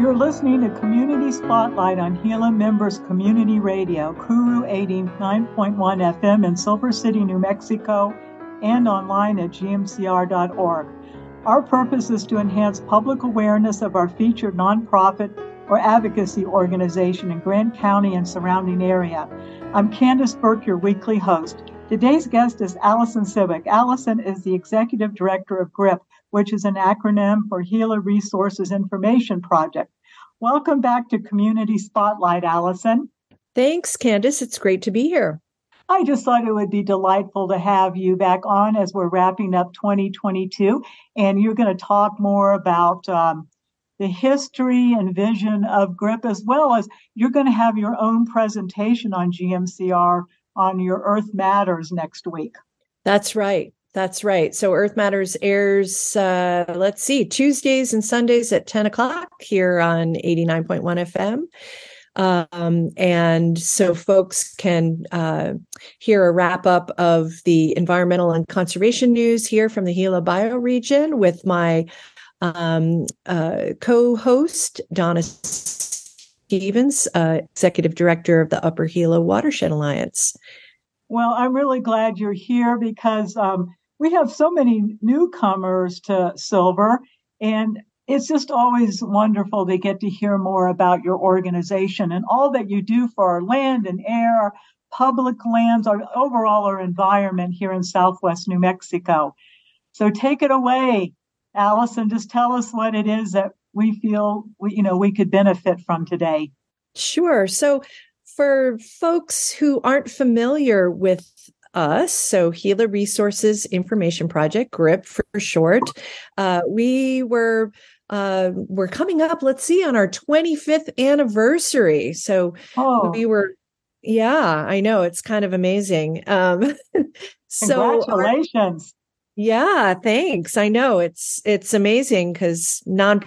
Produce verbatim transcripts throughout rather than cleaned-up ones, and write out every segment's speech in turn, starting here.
You're listening to Community Spotlight on Gila Members Community Radio, Kuru eighty-nine point one F M in Silver City, New Mexico, and online at G M C R dot org. Our purpose is to enhance public awareness of our featured nonprofit or advocacy organization in Grant County and surrounding area. I'm Candace Burke, your weekly host. Today's guest is Allison Civic. Allison is the Executive Director of GRIP, which is an acronym for Gila Resources Information Project. Welcome back to Community Spotlight, Allison. Thanks, Candace. It's great to be here. I just thought it would be delightful to have you back on as we're wrapping up twenty twenty-two, and you're going to talk more about um, the history and vision of GRIP, as well as you're going to have your own presentation on G M C R on your Earth Matters next week. That's right. That's right. So Earth Matters airs, uh, let's see, Tuesdays and Sundays at ten o'clock here on eighty-nine point one F M. Um, and so folks can uh, hear a wrap up of the environmental and conservation news here from the Gila bioregion with my um, uh, co-host, Donna Stevens, uh, Executive Director of the Upper Gila Watershed Alliance. Well, I'm really glad you're here because um, we have so many newcomers to Silver, and it's just always wonderful to get to hear more about your organization and all that you do for our land and air, public lands, our overall our environment here in Southwest New Mexico. So take it away, Allison. Just tell us what it is that we feel we, you know, we could benefit from today. Sure. So for folks who aren't familiar with us, so Gila Resources Information Project, GRIP for short, uh, we were uh, we're coming up, let's see, on our twenty-fifth anniversary. So oh. we were, yeah, I know, it's kind of amazing. Um, so Congratulations. Our, yeah, thanks. I know it's it's amazing because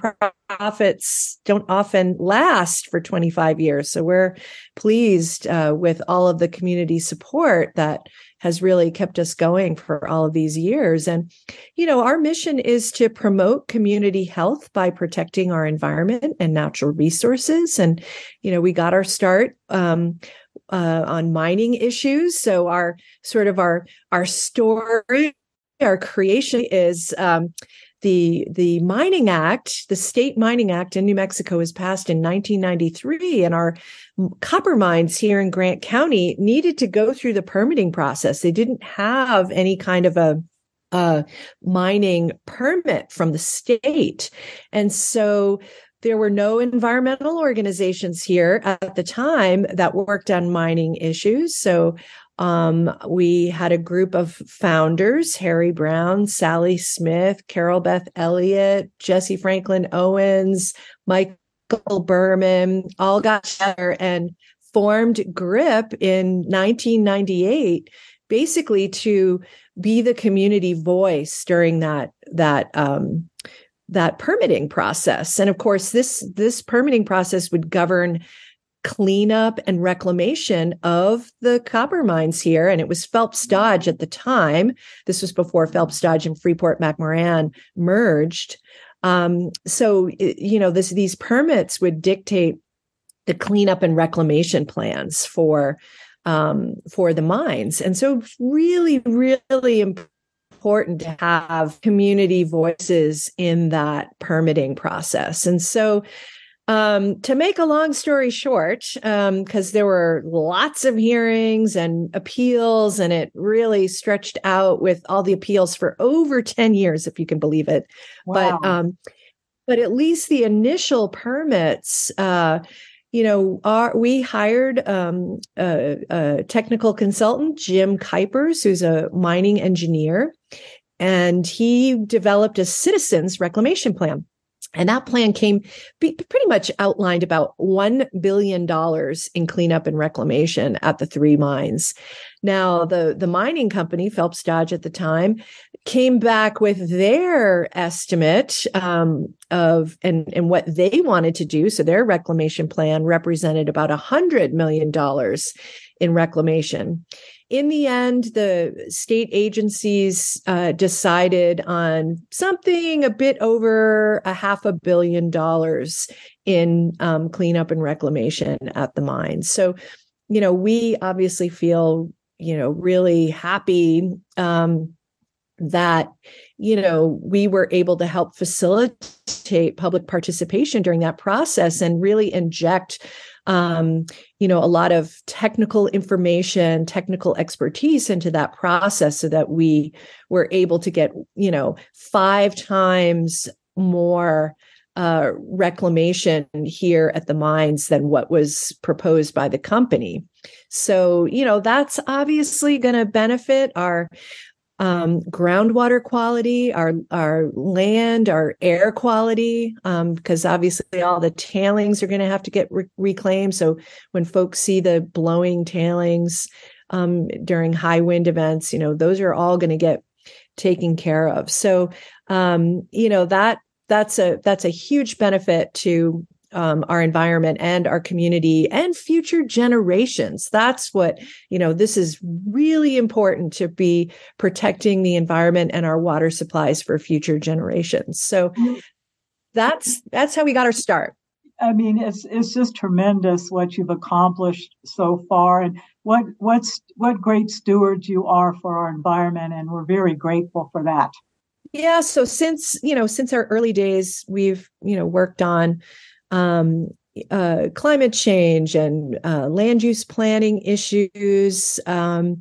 nonprofits don't often last for twenty-five years. So we're pleased uh, with all of the community support that has really kept us going for all of these years. And, you know, our mission is to promote community health by protecting our environment and natural resources. And, you know, we got our start um, uh, on mining issues. So our sort of our our story, our creation is um, the the Mining Act, the State Mining Act in New Mexico was passed in nineteen ninety-three, and our copper mines here in Grant County needed to go through the permitting process. They didn't have any kind of a a mining permit from the state, and so there were no environmental organizations here at the time that worked on mining issues. So Um, we had a group of founders, Harry Brown, Sally Smith, Carol Beth Elliott, Jesse Franklin Owens, Michael Berman, all got together and formed GRIP in nineteen ninety-eight, basically to be the community voice during that, that, um, that permitting process. And of course, this, this permitting process would govern cleanup and reclamation of the copper mines here. And it was Phelps Dodge at the time. This was before Phelps Dodge and Freeport-McMoRan merged. Um, so, you know, this, these permits would dictate the cleanup and reclamation plans for, um, for the mines. And so really, really important to have community voices in that permitting process. And so Um, to make a long story short, um, because there were lots of hearings and appeals, and it really stretched out with all the appeals for over ten years, if you can believe it. Wow. But, um, but at least the initial permits, uh, you know, our, we hired um, a, a technical consultant, Jim Kuipers, who's a mining engineer, and he developed a citizens reclamation plan. And that plan came be, pretty much outlined about one billion dollars in cleanup and reclamation at the three mines. Now, the, the mining company, Phelps Dodge at the time, came back with their estimate um, of and, and what they wanted to do. So their reclamation plan represented about one hundred million dollars in reclamation. In the end, the state agencies uh, decided on something a bit over a half a billion dollars in um, cleanup and reclamation at the mines. So, you know, we obviously feel, you know, really happy um, that, you know, we were able to help facilitate public participation during that process and really inject Um, you know, a lot of technical information, technical expertise into that process so that we were able to get, you know, five times more uh, reclamation here at the mines than what was proposed by the company. So, you know, that's obviously going to benefit our um, groundwater quality, our our land, our air quality, um, because obviously all the tailings are going to have to get re- reclaimed. So when folks see the blowing tailings um, during high wind events, you know, those are all going to get taken care of. So, um, you know, that that's a that's a huge benefit to Um, our environment and our community and future generations. That's what, you know, this is really important to be protecting the environment and our water supplies for future generations. So that's, that's how we got our start. I mean, it's, it's just tremendous what you've accomplished so far and what, what's, what great stewards you are for our environment. And we're very grateful for that. Yeah. So since, you know, since our early days, we've, you know, worked on Um, uh, climate change and uh, land use planning issues. Um,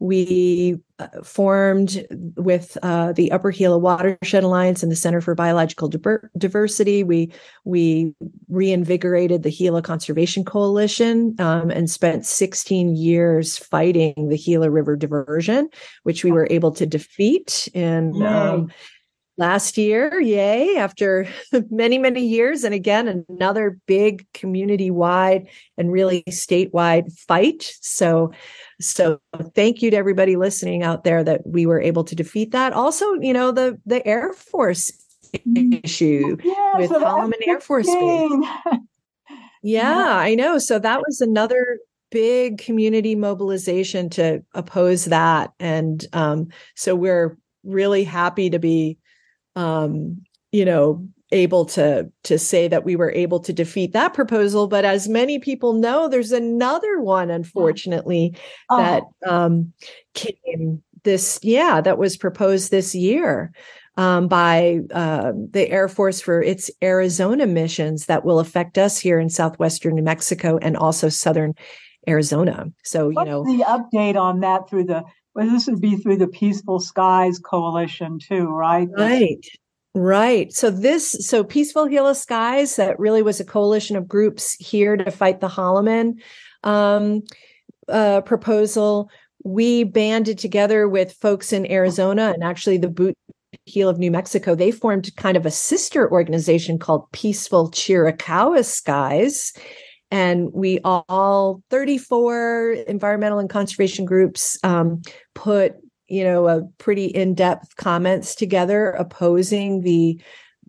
we uh, formed with uh, the Upper Gila Watershed Alliance and the Center for Biological Diver- Diversity. We we reinvigorated the Gila Conservation Coalition um, and spent sixteen years fighting the Gila River diversion, which we were able to defeat in um, last year, yay, after many, many years. And again, another big community-wide and really statewide fight. So, so thank you to everybody listening out there that we were able to defeat that. Also, you know, the, the Air Force issue yeah, with so Holloman Air Force Base. Yeah, yeah, I know. So that was another big community mobilization to oppose that. And um, so we're really happy to be Um, you know, able to to say that we were able to defeat that proposal. But as many people know, there's another one, unfortunately, oh. that um, came this, yeah, that was proposed this year um, by uh, the Air Force for its Arizona missions that will affect us here in southwestern New Mexico and also southern Arizona. So, you What's know, the update on that through the Well, this would be through the Peaceful Skies Coalition too, right? Right. Right. So this, so Peaceful Gila Skies, that really was a coalition of groups here to fight the Holloman um, uh, proposal. We banded together with folks in Arizona and actually the Boot Heel of New Mexico. They formed kind of a sister organization called Peaceful Chiricahua Skies. And we all, thirty-four environmental and conservation groups, um, put, you know, a pretty in-depth comments together opposing the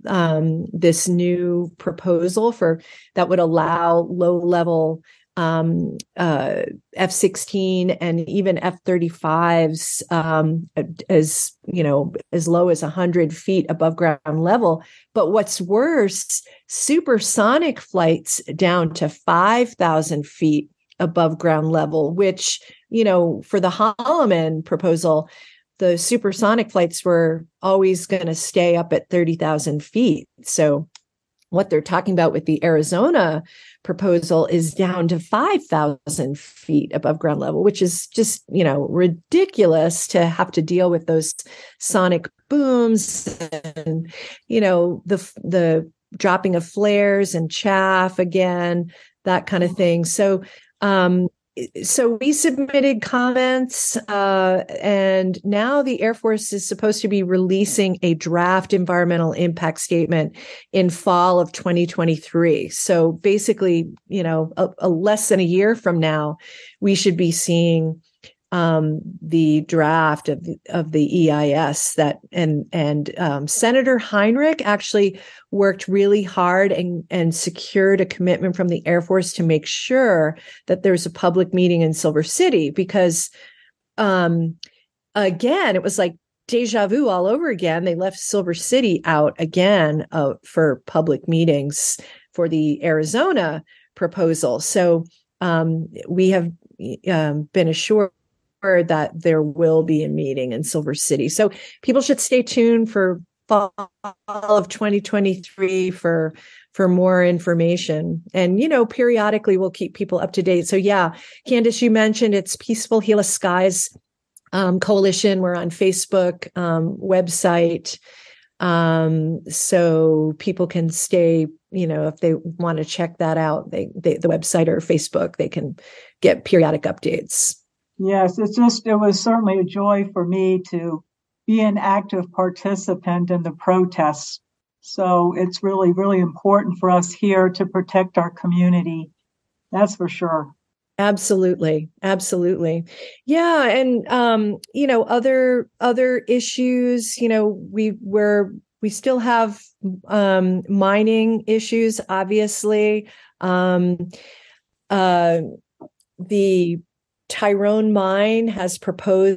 um, this new proposal for that would allow low-level um, uh, F sixteen and even F thirty-fives um, as, you know, as low as one hundred feet above ground level. But what's worse, supersonic flights down to five thousand feet above ground level, which, you know, for the Holloman proposal, the supersonic flights were always going to stay up at thirty thousand feet. So what they're talking about with the Arizona proposal is down to five thousand feet above ground level, which is just, you know, ridiculous to have to deal with those sonic booms and, you know, the, the dropping of flares and chaff again, that kind of thing. So, um, So we submitted comments, uh, and now the Air Force is supposed to be releasing a draft environmental impact statement in fall of twenty twenty-three. So basically, you know, a, a less than a year from now, we should be seeing um, the draft of the, of the E I S that and and um, Senator Heinrich actually worked really hard and and secured a commitment from the Air Force to make sure that there's a public meeting in Silver City because, um, again, it was like deja vu all over again. They left Silver City out again uh, for public meetings for the Arizona proposal. So um, we have um, been assured that there will be a meeting in Silver City. So people should stay tuned for fall of twenty twenty-three for for more information. And, you know, periodically we'll keep people up to date. So yeah, Candace, you mentioned it's Peaceful Gila Skies um, Coalition. We're on Facebook, um, website. Um, so people can stay, you know, if they want to check that out, they, they the website or Facebook, they can get periodic updates. Yes, it's just, it was certainly a joy for me to be an active participant in the protests. So it's really, really important for us here to protect our community. That's for sure. Absolutely. Absolutely. Yeah. And, um, you know, other, other issues, you know, we were, we still have, um, mining issues, obviously. Um, uh, the Tyrone Mine has proposed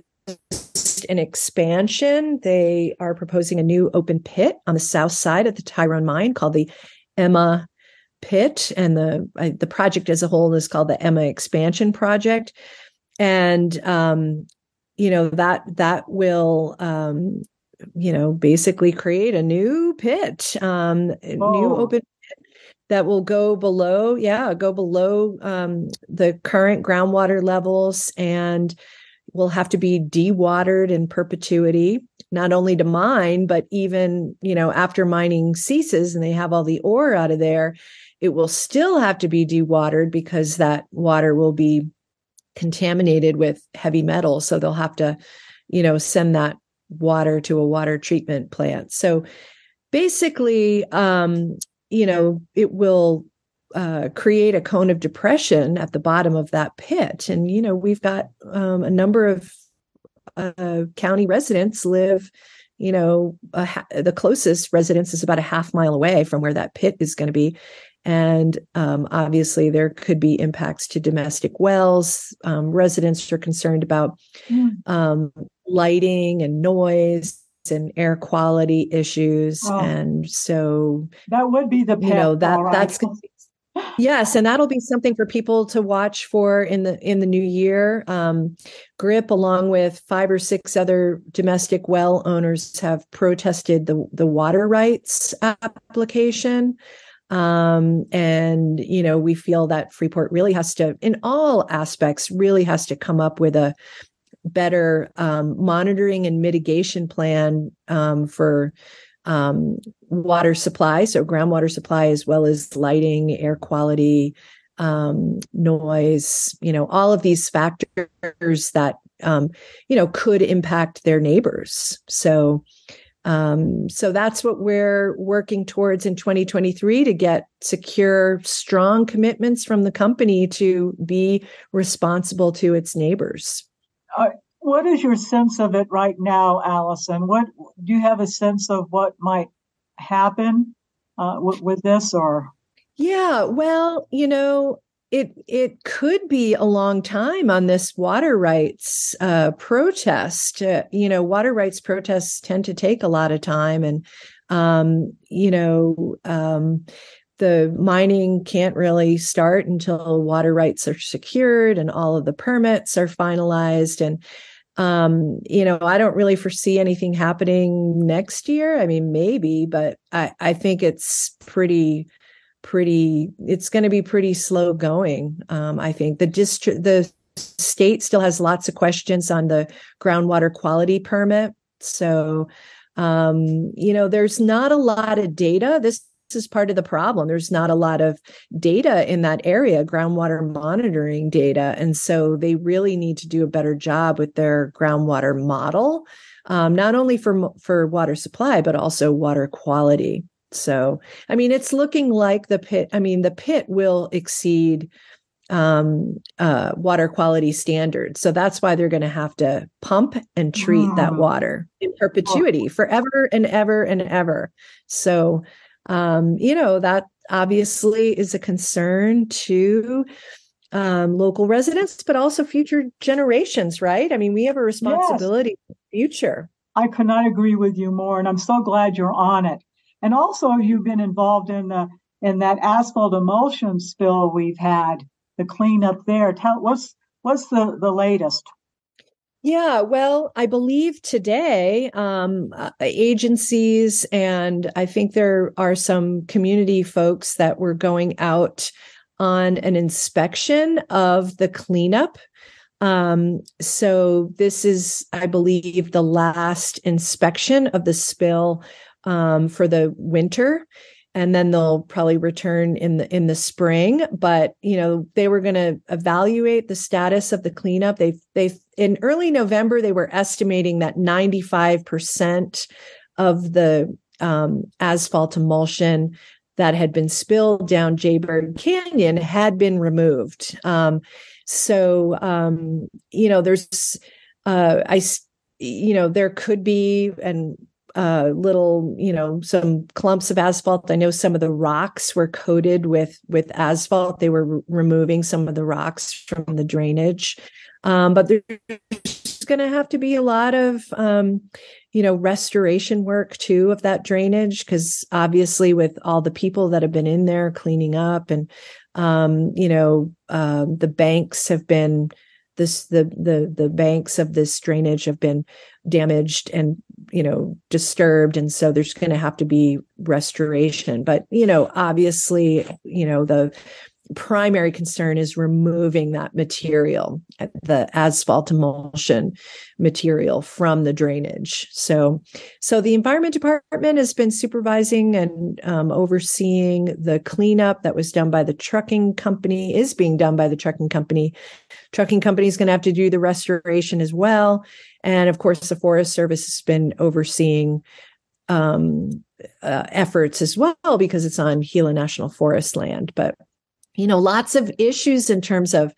an expansion. They are proposing a new open pit on the south side of the Tyrone Mine called the Emma Pit, and the uh, the project as a whole is called the Emma Expansion Project. And um, you know that that will um, you know basically create a new pit, um, a Oh. new open pit that will go below, yeah, go below um, the current groundwater levels, and will have to be dewatered in perpetuity, not only to mine, but even, you know, after mining ceases and they have all the ore out of there, it will still have to be dewatered because that water will be contaminated with heavy metals. So they'll have to, you know, send that water to a water treatment plant. So basically, um, you know, it will Uh, create a cone of depression at the bottom of that pit. And, you know, we've got um, a number of uh, county residents live, you know, ha- the closest residence is about a half mile away from where that pit is going to be. And um, obviously there could be impacts to domestic wells. Um, residents are concerned about mm. um, lighting and noise and air quality issues. Oh. And so that would be the pit, you know, that right. that's going to be Yes, and that'll be something for people to watch for in the in the new year. Um, GRIP, along with five or six other domestic well owners, have protested the the water rights application, um, and you know we feel that Freeport really has to, in all aspects, really has to come up with a better um, monitoring and mitigation plan um, for. Um, water supply, so groundwater supply, as well as lighting, air quality, um, noise, you know, all of these factors that, um, you know, could impact their neighbors. So, um, so that's what we're working towards in twenty twenty-three to get secure, strong commitments from the company to be responsible to its neighbors. Uh- What is your sense of it right now, Allison? What do you have a sense of what might happen uh, with, with this, or? Yeah, well, you know, it it could be a long time on this water rights uh, protest. Uh, you know, water rights protests tend to take a lot of time, and um, you know. Um, The mining can't really start until water rights are secured and all of the permits are finalized. And, um, you know, I don't really foresee anything happening next year. I mean, maybe, but I, I think it's pretty, pretty, it's going to be pretty slow going. Um, I think the district, the state still has lots of questions on the groundwater quality permit. So, um, you know, there's not a lot of data. This This is part of the problem. There's not a lot of data in that area, groundwater monitoring data. And so they really need to do a better job with their groundwater model, um, not only for, for water supply, but also water quality. So, I mean, it's looking like the pit, I mean, the pit will exceed um, uh, water quality standards. So that's why they're going to have to pump and treat mm. that water in perpetuity, oh. forever and ever and ever. So, um, you know, that obviously is a concern to um, local residents, but also future generations, right? I mean, we have a responsibility yes. for the future. I could not agree with you more, and I'm so glad you're on it. And also, you've been involved in the in that asphalt emulsion spill we've had, the cleanup there. Tell what's what's the the latest? Yeah, well, I believe today um, uh, agencies and I think there are some community folks that were going out on an inspection of the cleanup. Um, so this is, I believe, the last inspection of the spill um, for the winter. And then they'll probably return in the in the spring. But you know, they were going to evaluate the status of the cleanup. They they in early November they were estimating that ninety-five percent of the um, asphalt emulsion that had been spilled down Jaybird Canyon had been removed. Um, so um, you know, there's uh, I you know there could be and. Uh, little, you know, some clumps of asphalt. I know some of the rocks were coated with with asphalt. They were re- removing some of the rocks from the drainage. Um, but there's going to have to be a lot of, um, you know, restoration work too of that drainage, because obviously with all the people that have been in there cleaning up and, um, you know, um, the banks have been this the the the banks of this drainage have been damaged and, you know, disturbed. And so there's going to have to be restoration. But, you know, obviously, you know, the primary concern is removing that material, the asphalt emulsion material from the drainage. So, so the Environment Department has been supervising and um, overseeing the cleanup that was done by the trucking company, is being done by the trucking company. Trucking company is going to have to do the restoration as well. And of course, the Forest Service has been overseeing um, uh, efforts as well, because it's on Gila National Forest land. But you know, lots of issues in terms of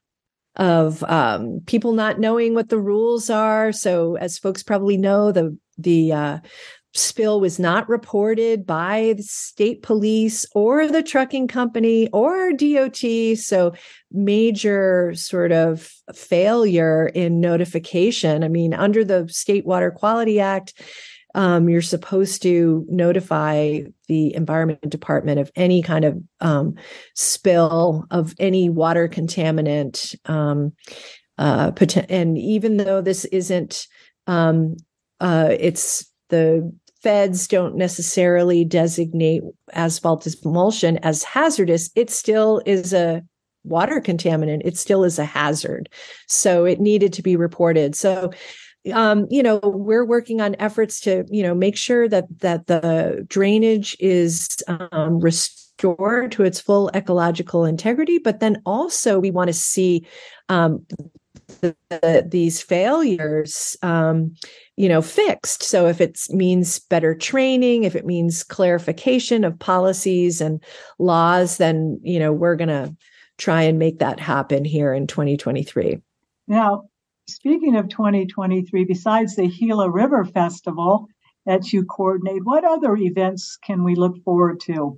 of um, people not knowing what the rules are. So, as folks probably know, the the uh, spill was not reported by the state police or the trucking company or D O T. So, major sort of failure in notification. I mean, under the State Water Quality Act, Um, you're supposed to notify the Environment Department of any kind of um, spill of any water contaminant. Um, uh, and even though this isn't, um, uh, it's the feds don't necessarily designate asphalt emulsion as hazardous, it still is a water contaminant. It still is a hazard. So it needed to be reported. So Um, you know, we're working on efforts to, you know, make sure that that the drainage is um, restored to its full ecological integrity. But then also we want to see um, the, the, these failures, um, you know, fixed. So if it means better training, if it means clarification of policies and laws, then, you know, we're going to try and make that happen here in twenty twenty-three. Now, speaking of twenty twenty-three, besides the Gila River Festival that you coordinate, what other events can we look forward to?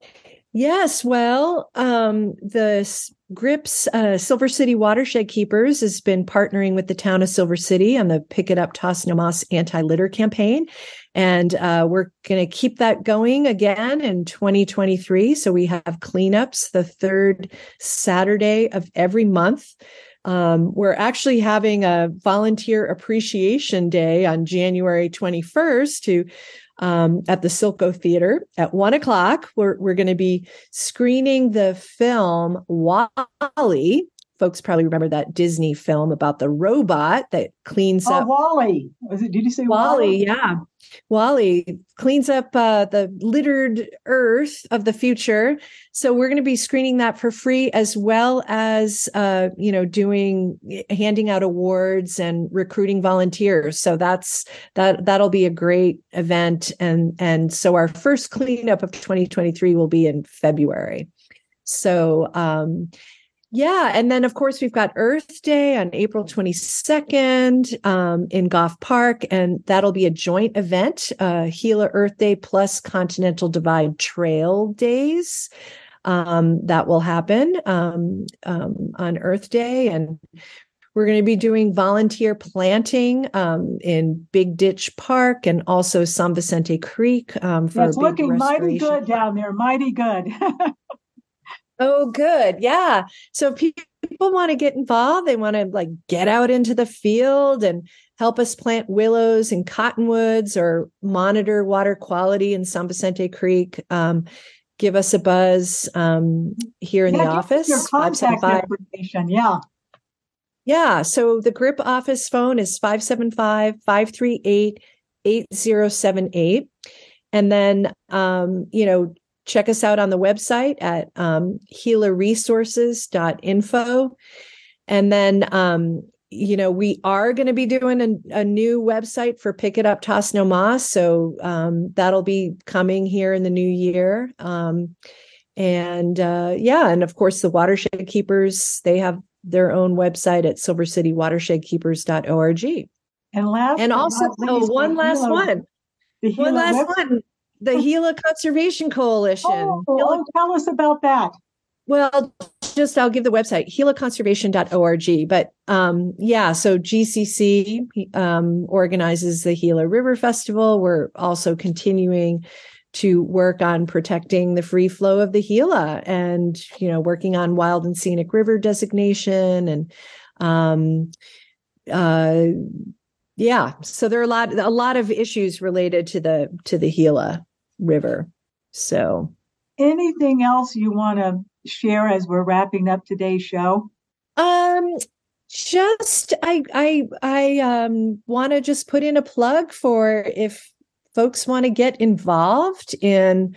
Yes, well, um, the GRIPS uh, Silver City Watershed Keepers has been partnering with the town of Silver City on the Pick It Up Toss No Moss anti-litter campaign. And uh, we're going to keep that going again in twenty twenty-three. So we have cleanups the third Saturday of every month. Um, we're actually having a volunteer appreciation day on January twenty-first to um, at the Silco Theater at one o'clock. We're we're going to be screening the film WALL-E. Folks probably remember that Disney film about the robot that cleans oh, up. WALL-E. Was it? Did you say WALL-E? WALL-E, yeah. WALL-E cleans up uh, the littered earth of the future. So we're going to be screening that for free, as well as, uh, you know, doing, handing out awards and recruiting volunteers. So that's, that, that'll be a great event. And, and so our first cleanup of twenty twenty-three will be in February. So, um, Yeah. And then, of course, we've got Earth Day on April twenty-second um, in Goff Park. And that'll be a joint event, uh, Gila Earth Day plus Continental Divide Trail Days. Um, that will happen um, um, on Earth Day. And we're going to be doing volunteer planting um, in Big Ditch Park and also San Vicente Creek um, for It's a big looking mighty restoration. good down there, mighty good. Oh, good. Yeah. So pe- people want to get involved. They want to like get out into the field and help us plant willows and cottonwoods or monitor water quality in San Vicente Creek. Um, give us a buzz um, here in Yeah, the give us office. your contact information. Yeah. Yeah. So the GRIP office phone is five seven five, five three eight, eight zero seven eight. And then, um, you know, check us out on the website at um, gila resources dot info. And then, um, you know, we are going to be doing a, a new website for Pick It Up Toss No Mas. So um, that'll be coming here in the new year. Um, and uh, yeah, and of course, the Watershed Keepers, they have their own website at silver city watershed keepers dot org. And last and but also, not least, oh, one last Gila, one. the One Gila last Web- one. The Gila Conservation Coalition. Oh, Gila- oh, tell us about that. Well, just I'll give the website, gila conservation dot org. But um, yeah, so G C C um, organizes the Gila River Festival. We're also continuing to work on protecting the free flow of the Gila and, you know, working on wild and scenic river designation. And um, uh, yeah, so there are a lot, a lot of issues related to the, to the Gila River. So anything else you want to share as we're wrapping up today's show? Um, just I I I um want to just put in a plug for if folks want to get involved in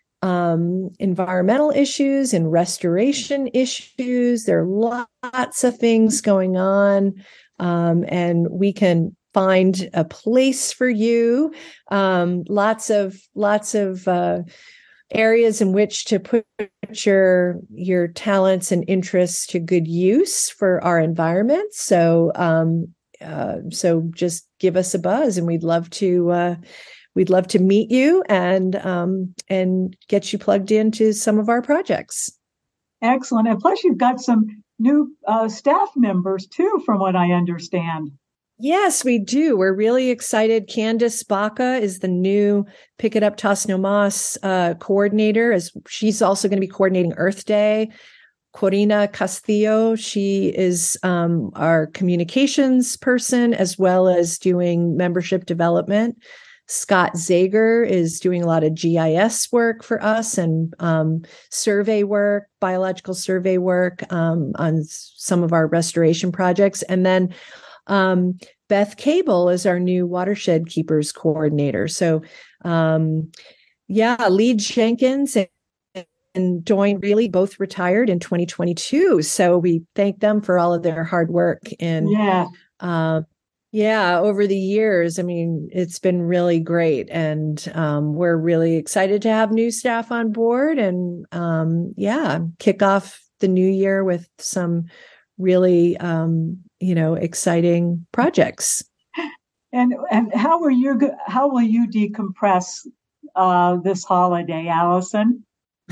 um environmental issues and restoration issues. There are lots of things going on, um, and we can find a place for you. Um, lots of lots of uh, areas in which to put your your talents and interests to good use for our environment. So um, uh, so just give us a buzz, and we'd love to uh, we'd love to meet you and um, and get you plugged into some of our projects. Excellent, and plus you've got some new uh, staff members too, from what I understand. Yes, we do. We're really excited. Candace Baca is the new Pick It Up Toss No Mas uh, coordinator, as she's also going to be coordinating Earth Day. Corina Castillo, she is um, our communications person, as well as doing membership development. Scott Zager is doing a lot of G I S work for us and um, survey work, biological survey work um, on some of our restoration projects. And then Um, Beth Cable is our new Watershed Keepers coordinator. So, um, yeah, Lee Jenkins and, and Doyne Reilly both retired in twenty twenty-two. So we thank them for all of their hard work. And yeah, uh, yeah, over the years, I mean, it's been really great. And um, we're really excited to have new staff on board and um, yeah, kick off the new year with some really um, you know, exciting projects. And and how are you? How will you decompress uh, this holiday, Allison?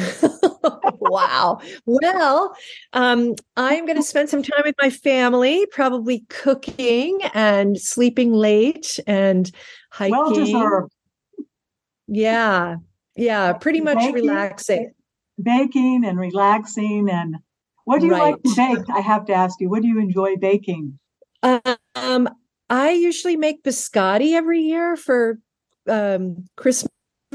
Wow. Well, um, I'm going to spend some time with my family, probably cooking and sleeping late and hiking. Well deserved. Yeah. Yeah. Pretty much baking, relaxing. Baking and relaxing. And what do you right. like to bake? I have to ask you, what do you enjoy baking? Um, I usually make biscotti every year for um, Christmas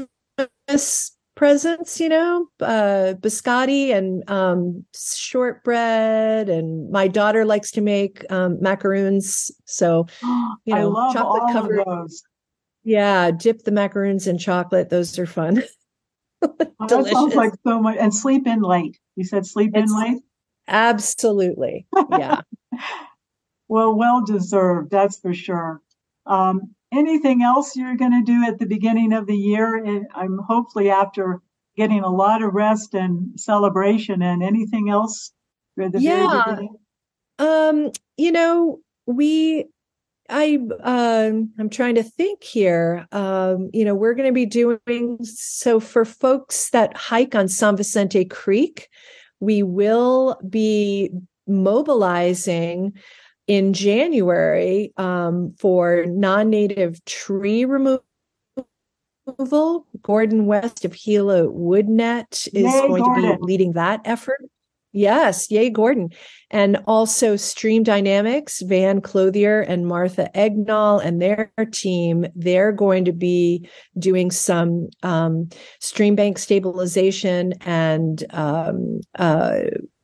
presents, you know, uh, biscotti and um, shortbread. And my daughter likes to make um, macaroons. So, you know, I love chocolate all covered. of those. Yeah, dip the macaroons in chocolate. Those are fun. Oh, that sounds like so much. And sleep in late. You said sleep it's, in late? Absolutely. Yeah. Well, well deserved. That's for sure. Um, anything else you're going to do at the beginning of the year? And I'm hopefully after getting a lot of rest and celebration, and anything else at the very Yeah. beginning? Um, you know, we I um I'm trying to think here. Um, you know, we're going to be doing so for folks that hike on San Vicente Creek, we will be mobilizing in January um, for non-native tree removal. Gordon West of Gila Woodnet is Yay, going to be Gordon. leading that effort. Yes, yay, Gordon. And also Stream Dynamics, Van Clothier and Martha Egnall and their team, they're going to be doing some um, stream bank stabilization and um, uh,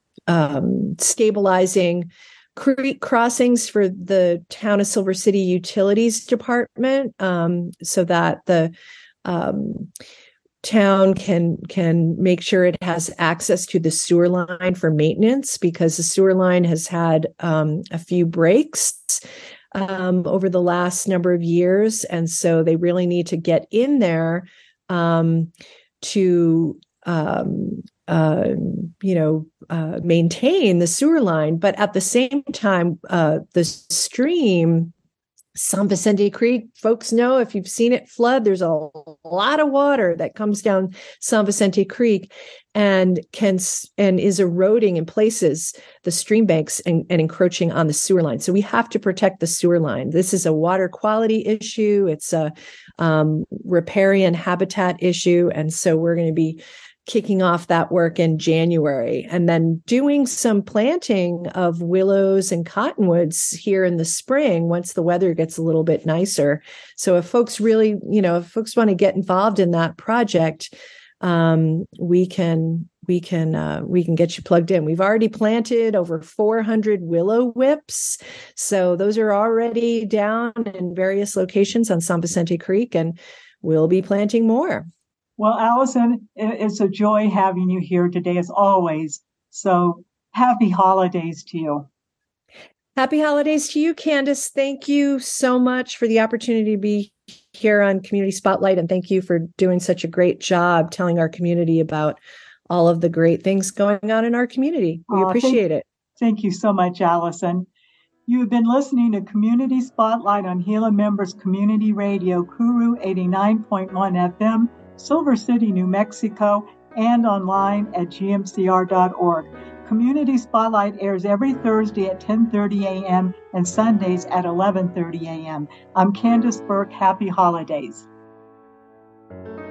um, stabilizing creek crossings for the Town of Silver City Utilities Department, um, so that the um, town can can make sure it has access to the sewer line for maintenance, because the sewer line has had um, a few breaks um, over the last number of years, and so they really need to get in there um, to um, uh, you know uh, maintain the sewer line, but at the same time, uh, the stream. San Vicente Creek, folks know if you've seen it flood, there's a lot of water that comes down San Vicente Creek and can and is eroding in places the stream banks and, and encroaching on the sewer line. So we have to protect the sewer line. This is a water quality issue. It's a um, riparian habitat issue. And so we're going to be kicking off that work in January, and then doing some planting of willows and cottonwoods here in the spring once the weather gets a little bit nicer. So if folks really, you know, if folks want to get involved in that project, um, we can we can uh, we can get you plugged in. We've already planted over four hundred willow whips, so those are already down in various locations on San Vicente Creek, and we'll be planting more. Well, Allison, it's a joy having you here today, as always. So happy holidays to you. Happy holidays to you, Candace. Thank you so much for the opportunity to be here on Community Spotlight. And thank you for doing such a great job telling our community about all of the great things going on in our community. We uh, appreciate thank, it. Thank you so much, Allison. You have been listening to Community Spotlight on Gila Members Community Radio, Kuru eighty-nine point one F M, Silver City, New Mexico, and online at G M C R dot org. Community Spotlight airs every Thursday at ten thirty a.m. and Sundays at eleven thirty a.m. I'm Candace Burke. Happy holidays.